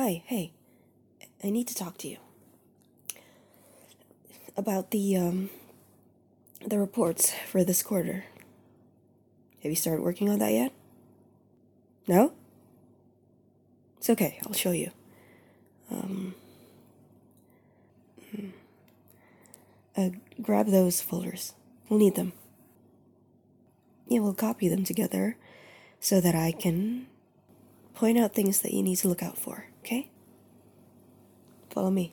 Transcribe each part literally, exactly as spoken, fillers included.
Hi, hey. I need to talk to you. About the, um, the reports for this quarter. Have you started working on that yet? No? It's okay, I'll show you. Um, uh, grab those folders. We'll need them. Yeah, we'll copy them together so that I can point out things that you need to look out for, okay? Follow me.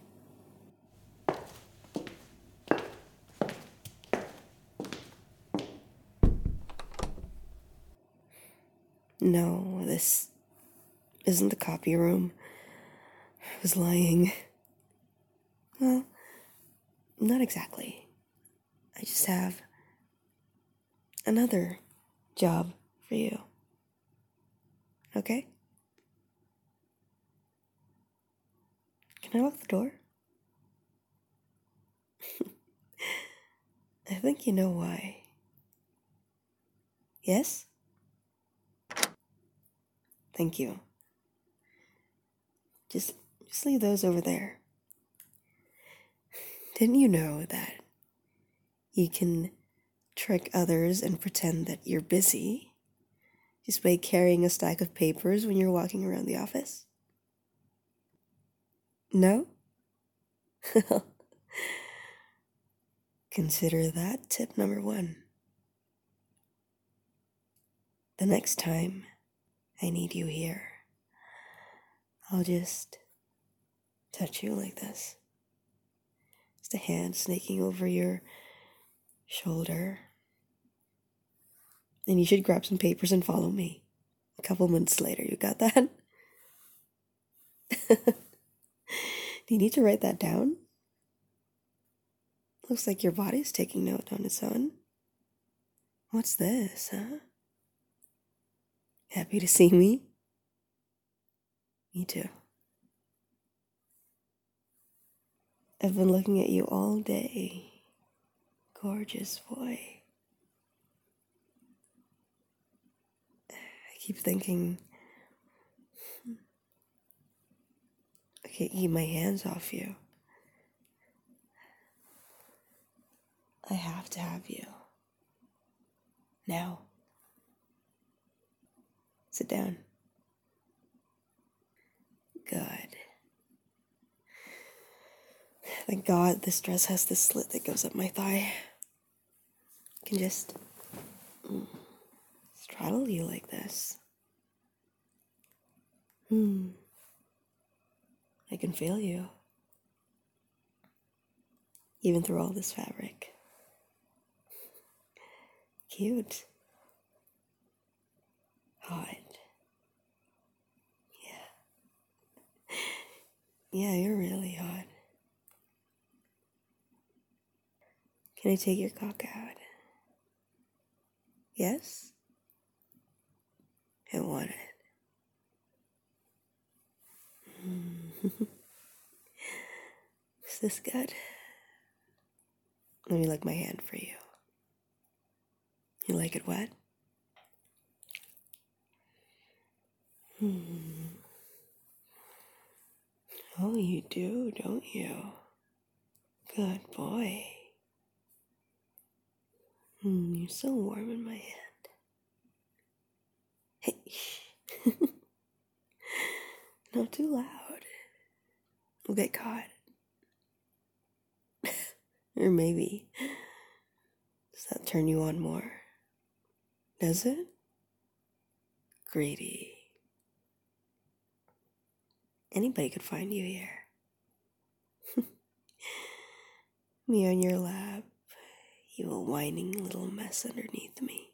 No, this isn't the copy room. I was lying. Well, not exactly. I just have another job for you. Okay? Can I lock the door? I think you know why. Yes? Thank you. Just, just leave those over there. Didn't you know that you can trick others and pretend that you're busy just by carrying a stack of papers when you're walking around the office? No? Consider that tip number one. The next time I need you here, I'll just touch you like this. Just a hand snaking over your shoulder. And you should grab some papers and follow me. A couple minutes later, you got that? Do you need to write that down? Looks like your body's taking note on its own. What's this, huh? Happy to see me? Me too. I've been looking at you all day. Gorgeous boy. I keep thinking I can't keep my hands off you. I have to have you. Now. Sit down. Good. Thank God this dress has this slit that goes up my thigh. I can just mm, straddle you like this. Hmm. I can feel you. Even through all this fabric. Cute. Hot. Yeah. Yeah, you're really hot. Can I take your cock out? Yes? I want it. Mm. Is this good? Let me lick my hand for you. You like it wet? Hmm. Oh, you do, don't you? Good boy. Hmm, you're so warm in my hand. Hey, not too loud. We'll get caught. Or maybe. Does that turn you on more? Does it? Greedy. Anybody could find you here. Me on your lap, you a whining little mess underneath me.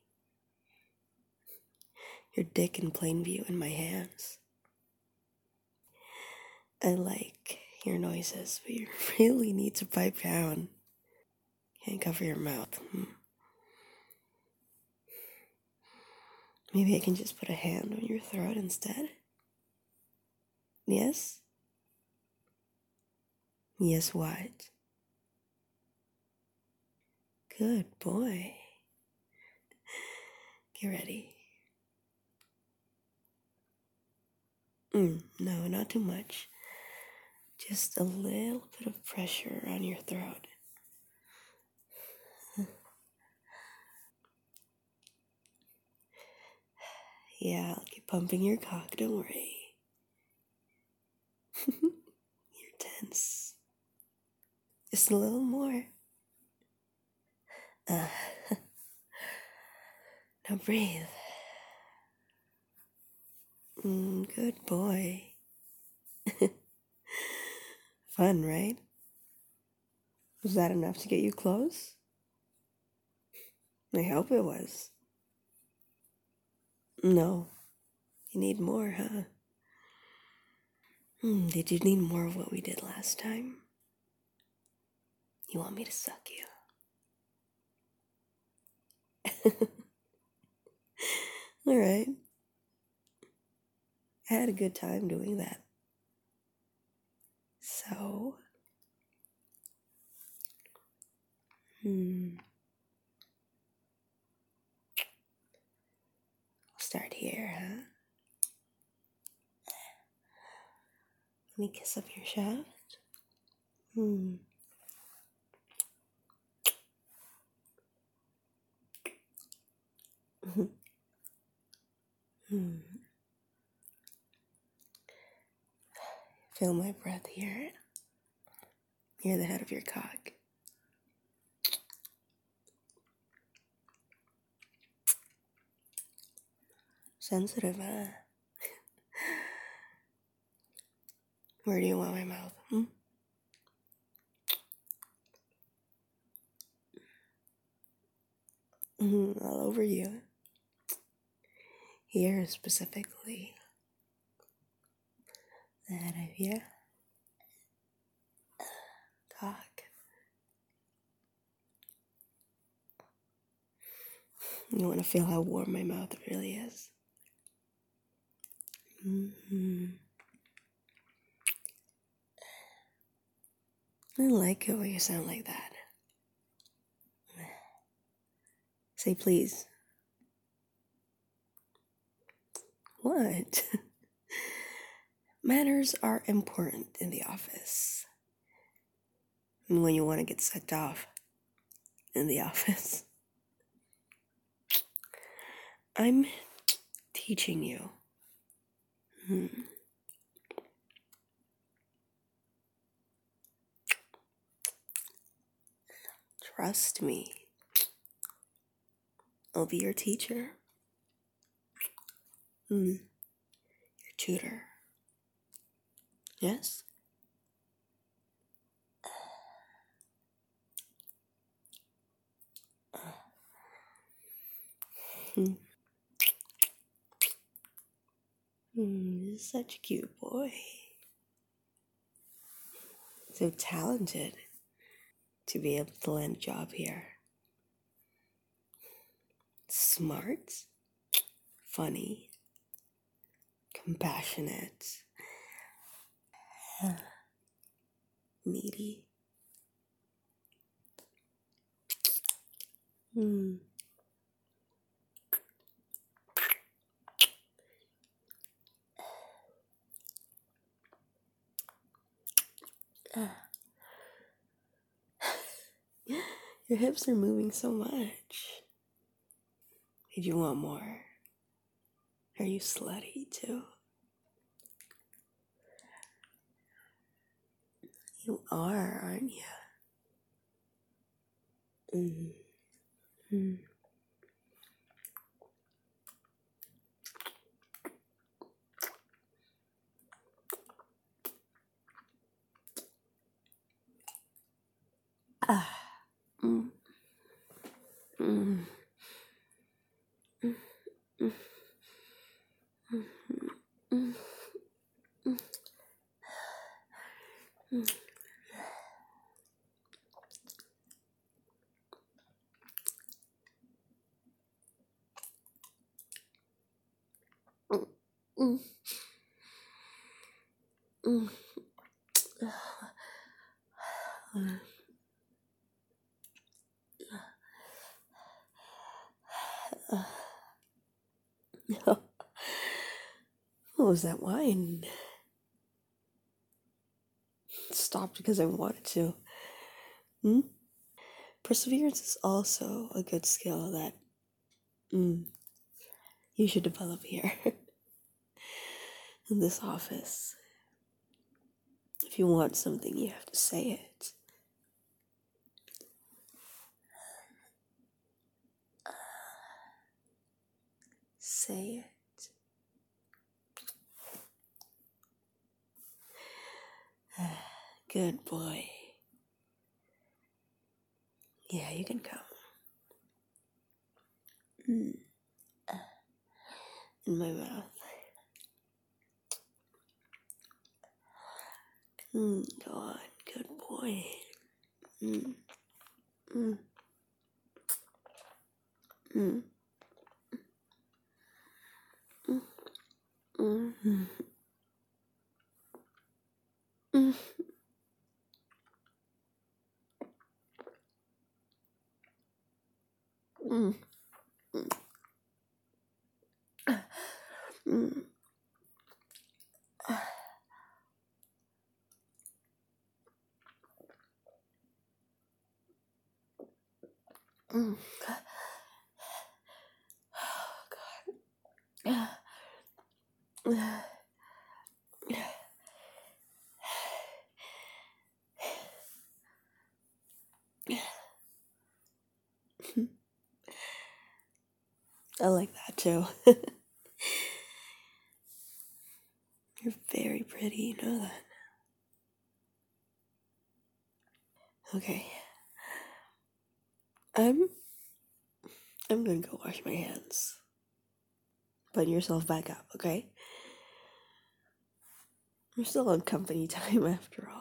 Your dick in plain view in my hands. I like your noises, but you really need to pipe down. Can't cover your mouth. Hmm. Maybe I can just put a hand on your throat instead? Yes? Yes, what? Good boy. Get ready. Mm, no, not too much. Just a little bit of pressure on your throat. Yeah, I'll keep pumping your cock, don't worry. You're tense. Just a little more. Uh, now breathe. Mm, good boy. Fun, right? Was that enough to get you close? I hope it was. No. You need more, huh? Hmm, did you need more of what we did last time? You want me to suck you? Alright. I had a good time doing that. So... Hmm... I'll start here, huh? Let me kiss up your shaft. Hmm... hmm... Feel my breath here. Near the head of your cock. Sensitive, huh? Where do you want my mouth? Hmm? Mm, all over you. Here specifically. The head of your cock. You want to feel how warm my mouth really is. Mm-hmm. I like it when you sound like that. Say please. What? Manners are important in the office. And when you want to get sucked off in the office. I'm teaching you. Hmm. Trust me. I'll be your teacher. Hmm. Your tutor. Yes? Hmm. Hmm. Such a cute boy. So talented to be able to land a job here. Smart. Funny. Compassionate. Needy. Hmm. Your hips are moving so much. Did you want more? Are you slutty too? You are, aren't you? Mm-hmm. Ah. Mm. Mm. Mm. Mm. Mm. Mm. Mm. Mm. Mm. Mm. What was that wine? Stopped because I wanted to. Hmm? Perseverance is also a good skill that mm, you should develop here in this office. If you want something, you have to say it. Say it. Good boy. Yeah, you can come. Mm. In my mouth. Mm, go on, good boy. Mm. Mm. Mm. Mm. Mm. Mm. Mm. Mm. Mm. Oh, God. I like that too. You're very pretty, you know that. Okay. I'm I'm gonna go wash my hands. Button yourself back up, okay? We're still on company time after all.